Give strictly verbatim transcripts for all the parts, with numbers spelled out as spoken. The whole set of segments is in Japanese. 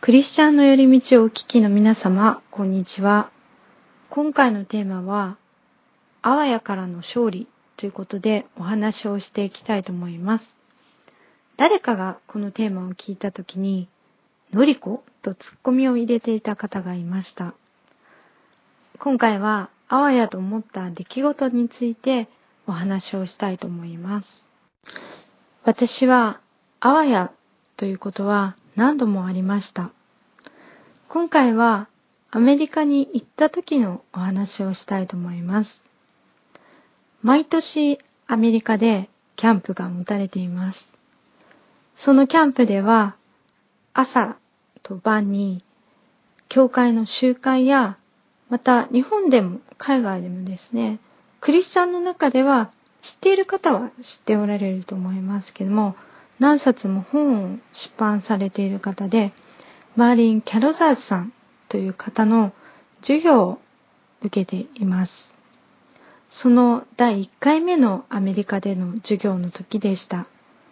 クリスチャンの寄り道をお聞きの皆様、こんにちは。今回のテーマは、あわやからの勝利ということでお話をしていきたいと思います。誰かがこのテーマを聞いたときに、のりことツッコミを入れていた方がいました。今回は、あわやと思った出来事についてお話をしたいと思います。私は、あわやということは何度もありました。今回はアメリカに行った時のお話をしたいと思います。毎年アメリカでキャンプが持たれています。そのキャンプでは朝と晩に教会の集会やまた日本でも海外でもですね、クリスチャンの中では知っている方は知っておられると思いますけども、何冊も本を出版されている方で、マーリン・キャロザーズさんという方の授業を受けています。そのだいいっかいめのアメリカでの授業の時でした。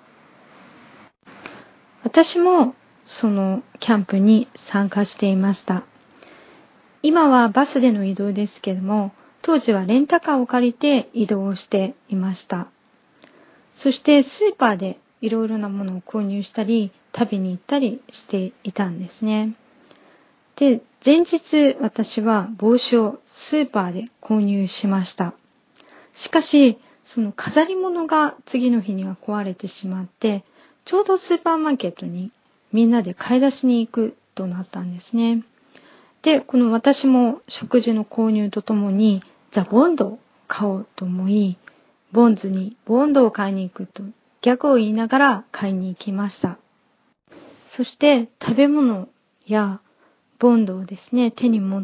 私もそのキャンプに参加していました。今はバスでの移動ですけども、当時はレンタカーを借りて移動をしていました。そしてスーパーでいろいろなものを購入したり、食べに行ったりしていたんですね。で、前日私は帽子をスーパーで購入しました。しかし、その飾り物が次の日には壊れてしまって、ちょうどスーパーマーケットにみんなで買い出しに行くとなったんですね。で、この私も食事の購入とともに、じゃあボンドを買おうと思い、ボンズにボンドを買いに行くと逆を言いながら買いに行きました。そして食べ物やボンドをですね、手に持って、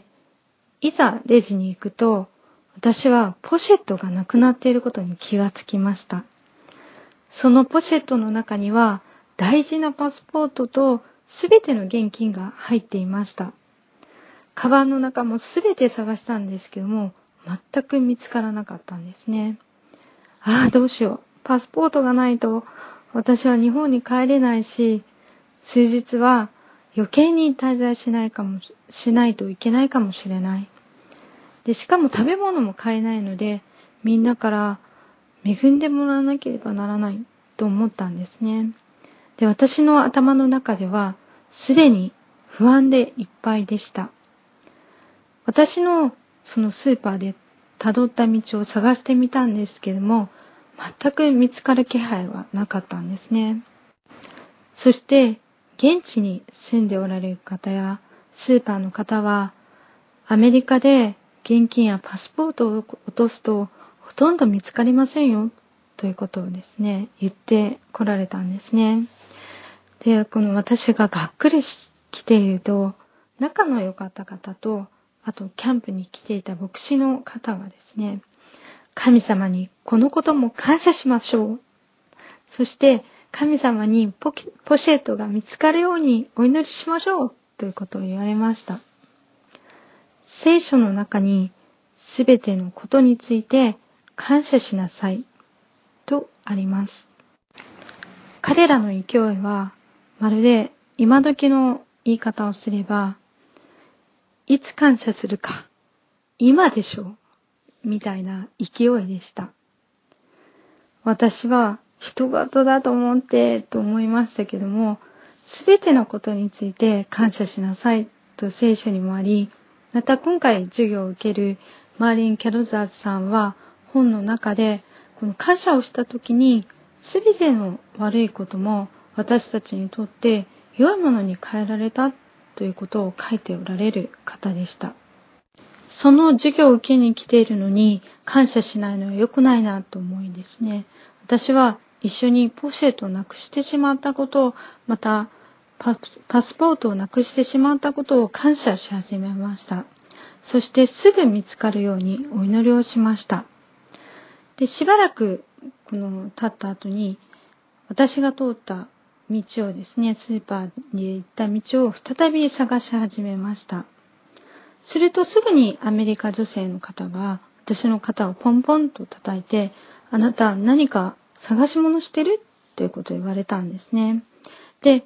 いざレジに行くと、私はポシェットがなくなっていることに気がつきました。そのポシェットの中には大事なパスポートとすべての現金が入っていました。カバンの中もすべて探したんですけども、全く見つからなかったんですね。ああ、どうしよう。パスポートがないと私は日本に帰れないし、数日は余計に滞在しないかもしないといけないかもしれない。で、しかも食べ物も買えないので、みんなから恵んでもらわなければならないと思ったんですね。で、私の頭の中ではすでに不安でいっぱいでした。私のそのスーパーで辿った道を探してみたんですけども、全く見つかる気配はなかったんですね。そして、現地に住んでおられる方やスーパーの方は、アメリカで現金やパスポートを落とすとほとんど見つかりませんよということをですね、言ってこられたんですね。で、この私ががっくり来ていると、仲の良かった方と、あとキャンプに来ていた牧師の方がですね、神様にこのことも感謝しましょう。そして神様に ポ, ポシェットが見つかるようにお祈りしましょうということを言われました。聖書の中にすべてのことについて感謝しなさいとあります。彼らの勢いはまるで今時の言い方をすれば、いつ感謝するか今でしょうみたいな勢いでした。私は人事だと思ってと思いましたけども、すべてのことについて感謝しなさいと聖書にもあり、また今回授業を受けるマーリン・キャロザーズさんは本の中で、この感謝をしたときにすべての悪いことも私たちにとって良いものに変えられたということを書いておられる方でした。その授業を受けに来ているのに感謝しないのは良くないなと思いですね。私は一緒にポシェットをなくしてしまったことを、またパスポートをなくしてしまったことを感謝し始めました。そしてすぐ見つかるようにお祈りをしました。で、しばらくこの経った後に私が通った道をですね、スーパーに行った道を再び探し始めました。するとすぐにアメリカ女性の方が私の肩をポンポンと叩いて、あなた何か探し物してるということを言われたんですね。で、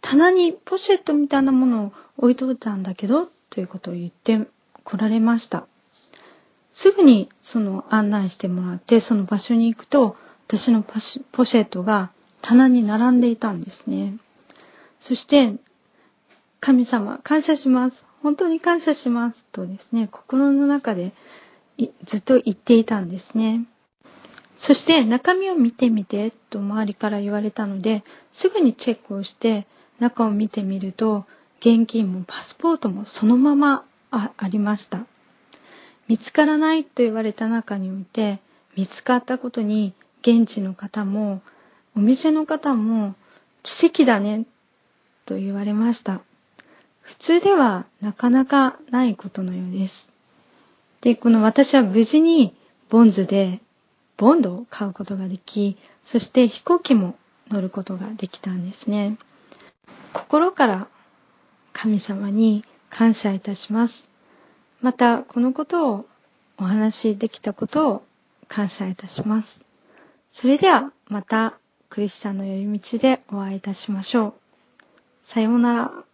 棚にポシェットみたいなものを置いといたんだけど、ということを言って来られました。すぐにその案内してもらって、その場所に行くと、私のポシェットが棚に並んでいたんですね。そして、神様、感謝します。本当に感謝します。とですね、心の中でずっと言っていたんですね。そして中身を見てみてと周りから言われたので、すぐにチェックをして中を見てみると、現金もパスポートもそのまま あ, ありました。見つからないと言われた中において、見つかったことに現地の方もお店の方も奇跡だねと言われました。普通ではなかなかないことのようです。で、この私は無事にボンズでボンドを買うことができ、そして飛行機も乗ることができたんですね。心から神様に感謝いたします。またこのことをお話しできたことを感謝いたします。それではまたクリスチャンの寄り道でお会いいたしましょう。さようなら。